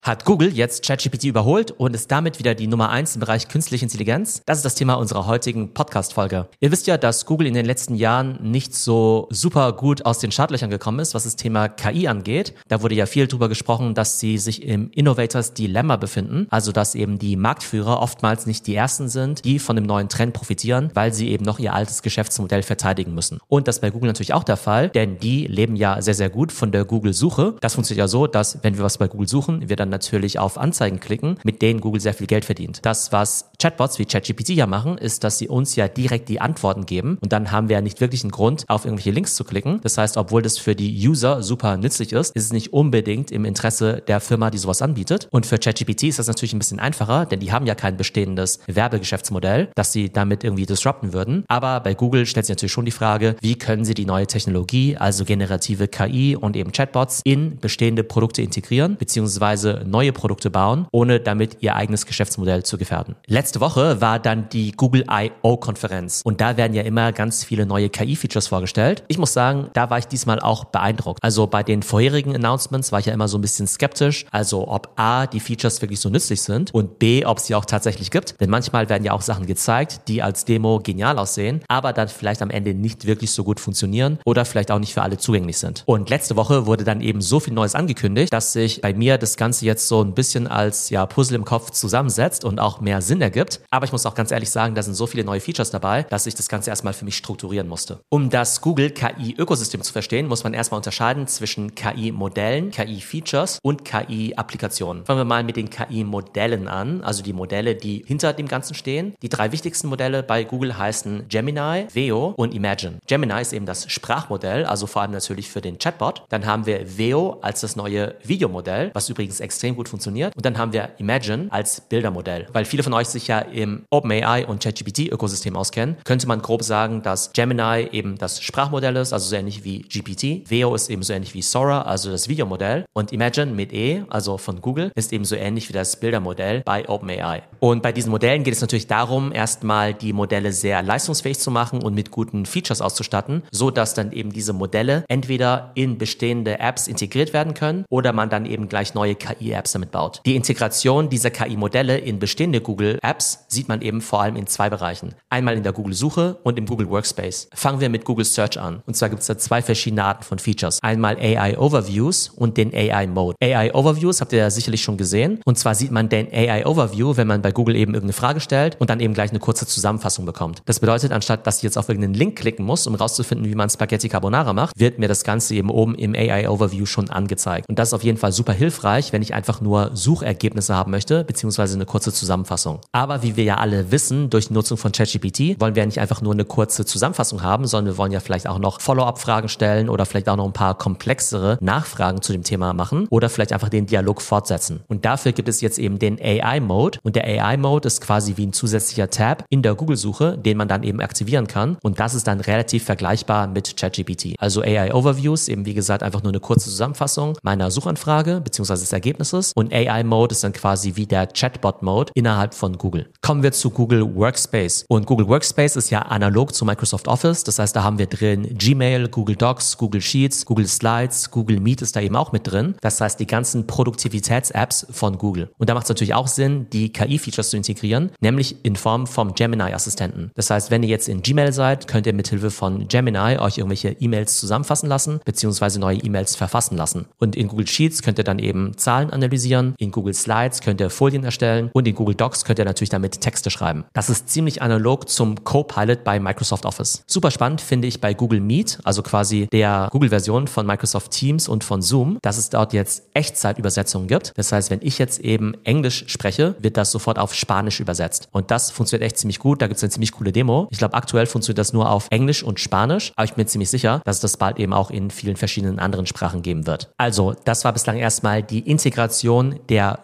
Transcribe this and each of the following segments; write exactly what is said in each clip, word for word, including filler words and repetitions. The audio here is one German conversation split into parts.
Hat Google jetzt ChatGPT überholt und ist damit wieder die Nummer eins im Bereich künstliche Intelligenz? Das ist das Thema unserer heutigen Podcast-Folge. Ihr wisst ja, dass Google in den letzten Jahren nicht so super gut aus den Startlöchern gekommen ist, was das Thema K I angeht. Da wurde ja viel drüber gesprochen, dass sie sich im Innovators Dilemma befinden, also dass eben die Marktführer oftmals nicht die ersten sind, die von dem neuen Trend profitieren, weil sie eben noch ihr altes Geschäftsmodell verteidigen müssen. Und das ist bei Google natürlich auch der Fall, denn die leben ja sehr, sehr gut von der Google-Suche. Das funktioniert ja so, dass wenn wir was bei Google suchen, wir dann natürlich auf Anzeigen klicken, mit denen Google sehr viel Geld verdient. Das, was Chatbots wie ChatGPT ja machen, ist, dass sie uns ja direkt die Antworten geben und dann haben wir ja nicht wirklich einen Grund, auf irgendwelche Links zu klicken. Das heißt, obwohl das für die User super nützlich ist, ist es nicht unbedingt im Interesse der Firma, die sowas anbietet. Und für ChatGPT ist das natürlich ein bisschen einfacher, denn die haben ja kein bestehendes Werbegeschäftsmodell, das sie damit irgendwie disrupten würden. Aber bei Google stellt sich natürlich schon die Frage, wie können sie die neue Technologie, also generative K I und eben Chatbots, in bestehende Produkte integrieren, beziehungsweise neue Produkte bauen, ohne damit ihr eigenes Geschäftsmodell zu gefährden. Letzte Woche war dann die Google I O-Konferenz und da werden ja immer ganz viele neue K I-Features vorgestellt. Ich muss sagen, da war ich diesmal auch beeindruckt. Also bei den vorherigen Announcements war ich ja immer so ein bisschen skeptisch, also ob A, die Features wirklich so nützlich sind und B, ob es sie auch tatsächlich gibt. Denn manchmal werden ja auch Sachen gezeigt, die als Demo genial aussehen, aber dann vielleicht am Ende nicht wirklich so gut funktionieren oder vielleicht auch nicht für alle zugänglich sind. Und letzte Woche wurde dann eben so viel Neues angekündigt, dass sich bei mir das Ganze jetzt so ein bisschen als ja Puzzle im Kopf zusammensetzt und auch mehr Sinn ergibt. Aber ich muss auch ganz ehrlich sagen, da sind so viele neue Features dabei, dass ich das Ganze erstmal für mich strukturieren musste. Um das Google K I-Ökosystem zu verstehen, muss man erstmal unterscheiden zwischen K I-Modellen, K I-Features und K I-Applikationen. Fangen wir mal mit den K I-Modellen an, also die Modelle, die hinter dem Ganzen stehen. Die drei wichtigsten Modelle bei Google heißen Gemini, Veo und Imagen. Gemini ist eben das Sprachmodell, also vor allem natürlich für den Chatbot. Dann haben wir Veo als das neue Videomodell, was übrigens extrem gut funktioniert. Und dann haben wir Imagen als Bildermodell. Weil viele von euch sich ja im OpenAI und ChatGPT-Ökosystem auskennen, könnte man grob sagen, dass Gemini eben das Sprachmodell ist, also so ähnlich wie G P T. Veo ist eben so ähnlich wie Sora, also das Videomodell. Und Imagen mit E, also von Google, ist eben so ähnlich wie das Bildermodell bei OpenAI. Und bei diesen Modellen geht es natürlich darum, erstmal die Modelle sehr leistungsfähig zu machen und mit guten Features auszustatten, so dass dann eben diese Modelle entweder in bestehende Apps integriert werden können oder man dann eben gleich neue K I-Apps damit baut. Die Integration dieser K I-Modelle in bestehende Google-Apps sieht man eben vor allem in zwei Bereichen. Einmal in der Google-Suche und im Google Workspace. Fangen wir mit Google Search an. Und zwar gibt es da zwei verschiedene Arten von Features. Einmal A I-Overviews und den A I-Mode. A I-Overviews habt ihr ja sicherlich schon gesehen. Und zwar sieht man den A I-Overview, wenn man bei Google eben irgendeine Frage stellt und dann eben gleich eine kurze Zusammenfassung bekommt. Das bedeutet, anstatt dass ich jetzt auf irgendeinen Link klicken muss, um rauszufinden, wie man Spaghetti Carbonara macht, wird mir das Ganze eben oben im A I-Overview schon angezeigt. Und das ist auf jeden Fall super hilfreich, wenn ich einfach nur Suchergebnisse haben möchte, beziehungsweise eine kurze Zusammenfassung. Aber wie wir ja alle wissen, durch die Nutzung von ChatGPT wollen wir ja nicht einfach nur eine kurze Zusammenfassung haben, sondern wir wollen ja vielleicht auch noch Follow-up-Fragen stellen oder vielleicht auch noch ein paar komplexere Nachfragen zu dem Thema machen oder vielleicht einfach den Dialog fortsetzen. Und dafür gibt es jetzt eben den A I-Mode und der A I-Mode ist quasi wie ein zusätzlicher Tab in der Google-Suche, den man dann eben aktivieren kann und das ist dann relativ vergleichbar mit ChatGPT. Also A I-Overviews, eben wie gesagt einfach nur eine kurze Zusammenfassung meiner Suchanfrage beziehungsweise des Ergebnisses und A I-Mode ist dann quasi wie der Chatbot-Mode innerhalb von Google. Kommen wir zu Google Workspace. Und Google Workspace ist ja analog zu Microsoft Office. Das heißt, da haben wir drin Gmail, Google Docs, Google Sheets, Google Slides, Google Meet ist da eben auch mit drin. Das heißt, die ganzen Produktivitäts-Apps von Google. Und da macht es natürlich auch Sinn, die K I-Features zu integrieren, nämlich in Form vom Gemini-Assistenten. Das heißt, wenn ihr jetzt in Gmail seid, könnt ihr mithilfe von Gemini euch irgendwelche E-Mails zusammenfassen lassen, beziehungsweise neue E-Mails verfassen lassen. Und in Google Sheets könnt ihr dann eben Zahlen analysieren, in Google Slides könnt ihr Folien erstellen und in Google Docs könnt ihr natürlich damit Texte schreiben. Das ist ziemlich analog zum Copilot bei Microsoft Office. Super spannend finde ich bei Google Meet, also quasi der Google-Version von Microsoft Teams und von Zoom, dass es dort jetzt Echtzeitübersetzungen gibt. Das heißt, wenn ich jetzt eben Englisch spreche, wird das sofort auf Spanisch übersetzt. Und das funktioniert echt ziemlich gut. Da gibt es eine ziemlich coole Demo. Ich glaube, aktuell funktioniert das nur auf Englisch und Spanisch, aber ich bin mir ziemlich sicher, dass es das bald eben auch in vielen verschiedenen anderen Sprachen geben wird. Also, das war bislang erstmal die Integration der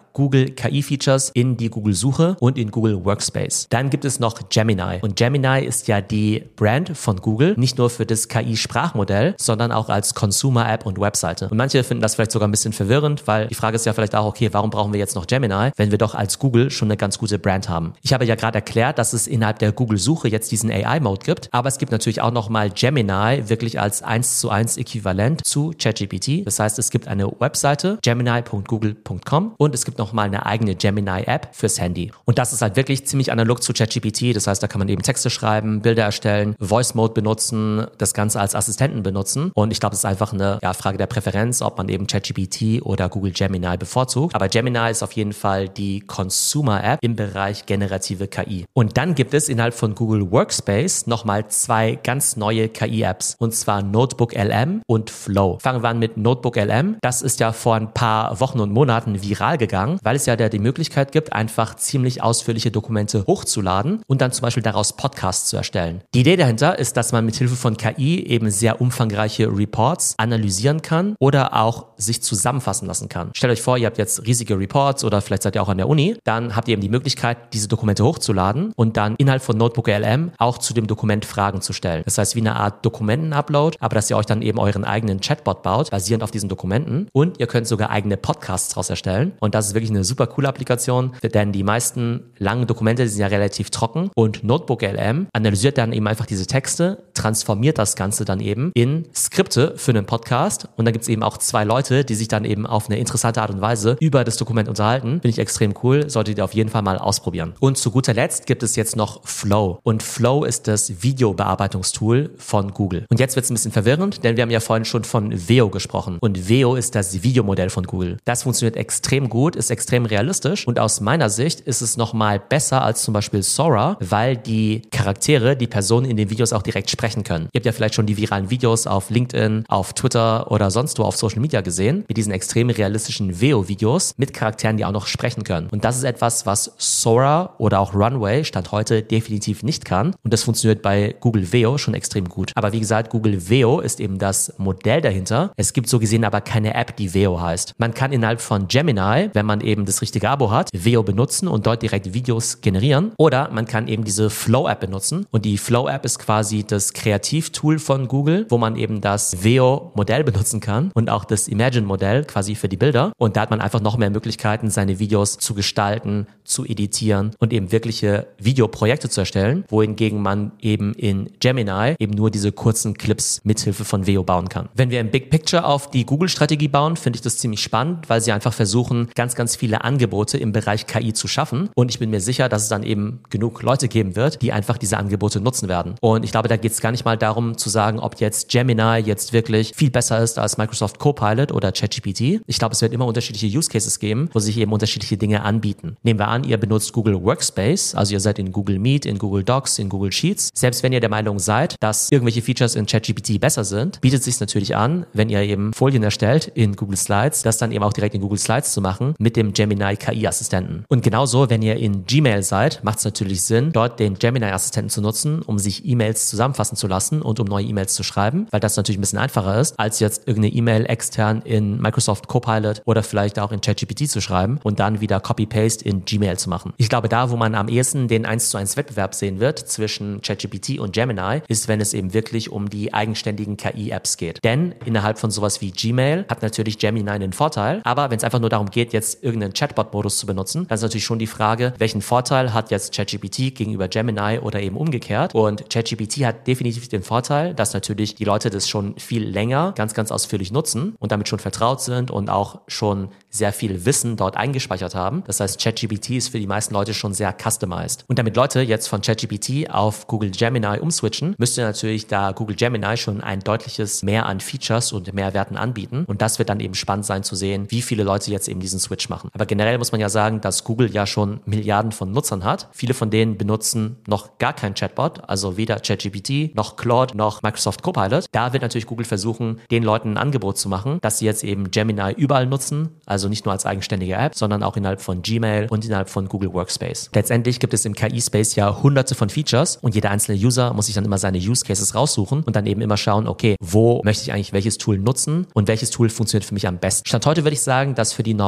Google K I-Features in die Google-Suche und in Google Workspace. Dann gibt es noch Gemini. Und Gemini ist ja die Brand von Google, nicht nur für das K I-Sprachmodell, sondern auch als Consumer-App und Webseite. Und manche finden das vielleicht sogar ein bisschen verwirrend, weil die Frage ist ja vielleicht auch, okay, warum brauchen wir jetzt noch Gemini, wenn wir doch als Google schon eine ganz gute Brand haben? Ich habe ja gerade erklärt, dass es innerhalb der Google-Suche jetzt diesen A I-Mode gibt, aber es gibt natürlich auch nochmal Gemini wirklich als eins zu eins Äquivalent zu ChatGPT. Das heißt, es gibt eine Webseite, gemini punkt google punkt com, und es gibt nochmal eine eigene Gemini-App fürs Handy. Und das ist halt wirklich ziemlich analog zu ChatGPT. Das heißt, da kann man eben Texte schreiben, Bilder erstellen, Voice-Mode benutzen, das Ganze als Assistenten benutzen. Und ich glaube, es ist einfach eine ja, Frage der Präferenz, ob man eben ChatGPT oder Google Gemini bevorzugt. Aber Gemini ist auf jeden Fall die Consumer-App im Bereich generative K I. Und dann gibt es innerhalb von Google Workspace nochmal zwei ganz neue K I-Apps. Und zwar Notebook L M und Flow. Fangen wir an mit Notebook L M. Das ist ja vor ein paar Wochen und Monaten viral gegangen, weil es ja da die Möglichkeit gibt, einfach ziemlich ausführliche Dokumente hochzuladen und dann zum Beispiel daraus Podcasts zu erstellen. Die Idee dahinter ist, dass man mit Hilfe von K I eben sehr umfangreiche Reports analysieren kann oder auch sich zusammenfassen lassen kann. Stellt euch vor, ihr habt jetzt riesige Reports oder vielleicht seid ihr auch an der Uni, dann habt ihr eben die Möglichkeit, diese Dokumente hochzuladen und dann innerhalb von Notebook L M auch zu dem Dokument Fragen zu stellen. Das heißt, wie eine Art Dokumenten-Upload, aber dass ihr euch dann eben euren eigenen Chatbot baut, basierend auf diesen Dokumenten, und ihr könnt sogar eigene Podcasts daraus erstellen, und das ist wirklich eine super coole Applikation, denn die meisten langen Dokumente, die sind ja relativ trocken, und Notebook L M analysiert dann eben einfach diese Texte, transformiert das Ganze dann eben in Skripte für einen Podcast, und dann gibt es eben auch zwei Leute, die sich dann eben auf eine interessante Art und Weise über das Dokument unterhalten. Finde ich extrem cool, solltet ihr auf jeden Fall mal ausprobieren. Und zu guter Letzt gibt es jetzt noch Flow, und Flow ist das Videobearbeitungstool von Google. Und jetzt wird es ein bisschen verwirrend, denn wir haben ja vorhin schon von Veo gesprochen, und Veo ist das Videomodell von Google. Das funktioniert extrem gut, ist extrem realistisch, und aus meiner Sicht ist es nochmal besser als zum Beispiel Sora, weil die Charaktere, die Personen in den Videos auch direkt sprechen können. Ihr habt ja vielleicht schon die viralen Videos auf LinkedIn, auf Twitter oder sonst wo auf Social Media gesehen, mit diesen extrem realistischen Veo-Videos mit Charakteren, die auch noch sprechen können. Und das ist etwas, was Sora oder auch Runway Stand heute definitiv nicht kann, und das funktioniert bei Google Veo schon extrem gut. Aber wie gesagt, Google Veo ist eben das Modell dahinter. Es gibt so gesehen aber keine App, die Veo heißt. Man kann innerhalb von Gemini, wenn man eben das richtige Abo hat, Veo benutzen und dort direkt Videos generieren, oder man kann eben diese Flow-App benutzen, und die Flow-App ist quasi das Kreativtool von Google, wo man eben das Veo-Modell benutzen kann und auch das Imagine-Modell quasi für die Bilder, und da hat man einfach noch mehr Möglichkeiten, seine Videos zu gestalten, zu editieren und eben wirkliche Videoprojekte zu erstellen, wohingegen man eben in Gemini eben nur diese kurzen Clips mithilfe von Veo bauen kann. Wenn wir im Big Picture auf die Google-Strategie bauen, finde ich das ziemlich spannend, weil sie einfach versuchen, ganz, ganz viele Angebote im Bereich K I zu schaffen, und ich bin mir sicher, dass es dann eben genug Leute geben wird, die einfach diese Angebote nutzen werden. Und ich glaube, da geht es gar nicht mal darum zu sagen, ob jetzt Gemini jetzt wirklich viel besser ist als Microsoft Copilot oder ChatGPT. Ich glaube, es wird immer unterschiedliche Use Cases geben, wo sich eben unterschiedliche Dinge anbieten. Nehmen wir an, ihr benutzt Google Workspace, also ihr seid in Google Meet, in Google Docs, in Google Sheets. Selbst wenn ihr der Meinung seid, dass irgendwelche Features in ChatGPT besser sind, bietet es sich natürlich an, wenn ihr eben Folien erstellt in Google Slides, das dann eben auch direkt in Google Slides zu machen mit dem Gemini K I-Assistenten. Und genauso, wenn ihr in Gmail seid, macht es natürlich Sinn, dort den Gemini-Assistenten zu nutzen, um sich E-Mails zusammenfassen zu lassen und um neue E-Mails zu schreiben, weil das natürlich ein bisschen einfacher ist, als jetzt irgendeine E-Mail extern in Microsoft Copilot oder vielleicht auch in ChatGPT zu schreiben und dann wieder Copy-Paste in Gmail zu machen. Ich glaube, da, wo man am ehesten den eins zu eins Wettbewerb sehen wird zwischen ChatGPT und Gemini, ist, wenn es eben wirklich um die eigenständigen K I-Apps geht. Denn innerhalb von sowas wie Gmail hat natürlich Gemini einen Vorteil, aber wenn es einfach nur darum geht, jetzt irgendeinen Chatbot-Modus zu benutzen, dann ist natürlich schon die Frage, welchen Vorteil hat jetzt ChatGPT gegenüber Gemini oder eben umgekehrt. Und ChatGPT hat definitiv den Vorteil, dass natürlich die Leute das schon viel länger ganz, ganz ausführlich nutzen und damit schon vertraut sind und auch schon sehr viel Wissen dort eingespeichert haben. Das heißt, ChatGPT ist für die meisten Leute schon sehr customized. Und damit Leute jetzt von ChatGPT auf Google Gemini umswitchen, müsste natürlich da Google Gemini schon ein deutliches Mehr an Features und Mehrwerten anbieten. Und das wird dann eben spannend sein zu sehen, wie viele Leute jetzt eben diesen Switch machen. Aber generell muss man ja sagen, dass Google ja schon Milliarden von Nutzern hat. Viele von denen benutzen noch gar kein Chatbot, also weder ChatGPT noch Claude noch Microsoft Copilot. Da wird natürlich Google versuchen, den Leuten ein Angebot zu machen, dass sie jetzt eben Gemini überall nutzen, also nicht nur als eigenständige App, sondern auch innerhalb von Gmail und innerhalb von Google Workspace. Letztendlich gibt es im K I-Space ja hunderte von Features, und jeder einzelne User muss sich dann immer seine Use Cases raussuchen und dann eben immer schauen, okay, wo möchte ich eigentlich welches Tool nutzen und welches Tool funktioniert für mich am besten. Stand heute würde ich sagen, dass für die normale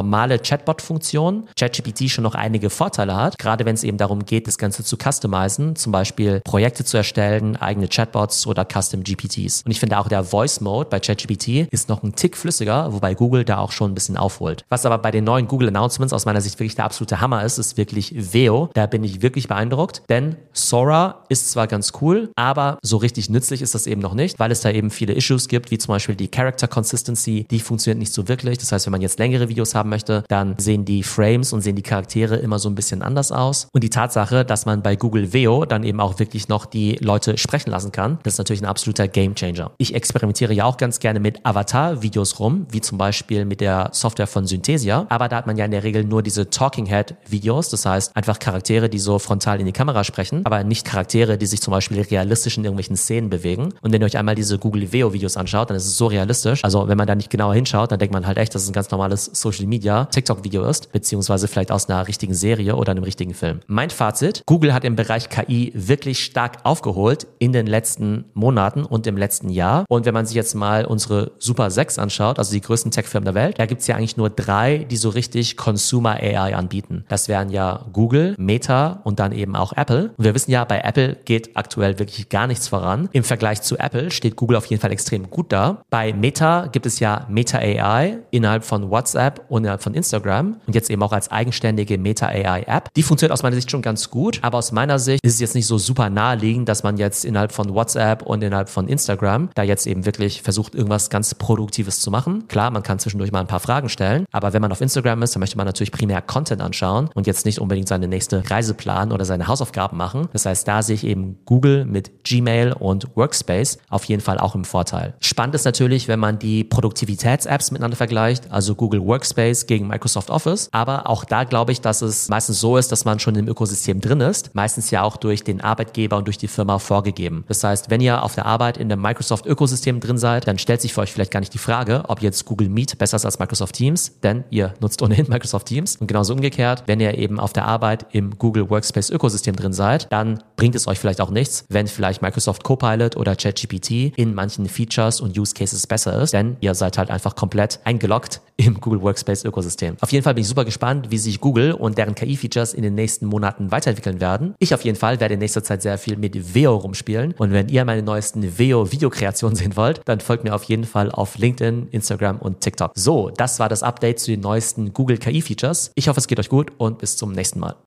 Chatbot-Funktion ChatGPT schon noch einige Vorteile hat, gerade wenn es eben darum geht, das Ganze zu customizen, zum Beispiel Projekte zu erstellen, eigene Chatbots oder Custom G P Ts. Und ich finde auch der Voice-Mode bei ChatGPT ist noch ein Tick flüssiger, wobei Google da auch schon ein bisschen aufholt. Was aber bei den neuen Google-Announcements aus meiner Sicht wirklich der absolute Hammer ist, ist wirklich Veo. Da bin ich wirklich beeindruckt, denn Sora ist zwar ganz cool, aber so richtig nützlich ist das eben noch nicht, weil es da eben viele Issues gibt, wie zum Beispiel die Character Consistency, die funktioniert nicht so wirklich. Das heißt, wenn man jetzt längere Videos haben möchte, dann sehen die Frames und sehen die Charaktere immer so ein bisschen anders aus. Und die Tatsache, dass man bei Google Veo dann eben auch wirklich noch die Leute sprechen lassen kann, das ist natürlich ein absoluter Gamechanger. Ich experimentiere ja auch ganz gerne mit Avatar-Videos rum, wie zum Beispiel mit der Software von Synthesia, aber da hat man ja in der Regel nur diese Talking Head-Videos, das heißt einfach Charaktere, die so frontal in die Kamera sprechen, aber nicht Charaktere, die sich zum Beispiel realistisch in irgendwelchen Szenen bewegen. Und wenn ihr euch einmal diese Google Veo-Videos anschaut, dann ist es so realistisch. Also wenn man da nicht genauer hinschaut, dann denkt man halt echt, dass es ein ganz normales Social-Media TikTok-Video ist, beziehungsweise vielleicht aus einer richtigen Serie oder einem richtigen Film. Mein Fazit: Google hat im Bereich K I wirklich stark aufgeholt in den letzten Monaten und im letzten Jahr. Und wenn man sich jetzt mal unsere Super sechs anschaut, also die größten Tech-Firmen der Welt, da gibt es ja eigentlich nur drei, die so richtig Consumer A I anbieten. Das wären ja Google, Meta und dann eben auch Apple. Und wir wissen ja, bei Apple geht aktuell wirklich gar nichts voran. Im Vergleich zu Apple steht Google auf jeden Fall extrem gut da. Bei Meta gibt es ja Meta A I innerhalb von WhatsApp und innerhalb von Instagram und jetzt eben auch als eigenständige Meta A I App. Die funktioniert aus meiner Sicht schon ganz gut, aber aus meiner Sicht ist es jetzt nicht so super naheliegend, dass man jetzt innerhalb von WhatsApp und innerhalb von Instagram da jetzt eben wirklich versucht, irgendwas ganz Produktives zu machen. Klar, man kann zwischendurch mal ein paar Fragen stellen, aber wenn man auf Instagram ist, dann möchte man natürlich primär Content anschauen und jetzt nicht unbedingt seine nächste Reise planen oder seine Hausaufgaben machen. Das heißt, da sehe ich eben Google mit Gmail und Workspace auf jeden Fall auch im Vorteil. Spannend ist natürlich, wenn man die Produktivitäts-Apps miteinander vergleicht, also Google Workspace gegen Microsoft Office, aber auch da glaube ich, dass es meistens so ist, dass man schon im Ökosystem drin ist, meistens ja auch durch den Arbeitgeber und durch die Firma vorgegeben. Das heißt, wenn ihr auf der Arbeit in dem Microsoft-Ökosystem drin seid, dann stellt sich für euch vielleicht gar nicht die Frage, ob jetzt Google Meet besser ist als Microsoft Teams, denn ihr nutzt ohnehin Microsoft Teams. Und genauso umgekehrt, wenn ihr eben auf der Arbeit im Google Workspace-Ökosystem drin seid, dann bringt es euch vielleicht auch nichts, wenn vielleicht Microsoft Copilot oder ChatGPT in manchen Features und Use Cases besser ist, denn ihr seid halt einfach komplett eingeloggt im Google Workspace-Ökosystem. Auf jeden Fall bin ich super gespannt, wie sich Google und deren K I-Features in den nächsten Monaten weiterentwickeln werden. Ich auf jeden Fall werde in nächster Zeit sehr viel mit Veo rumspielen und wenn ihr meine neuesten Veo-Videokreationen sehen wollt, dann folgt mir auf jeden Fall auf LinkedIn, Instagram und TikTok. So, das war das Update zu den neuesten Google K I-Features. Ich hoffe, es geht euch gut und bis zum nächsten Mal.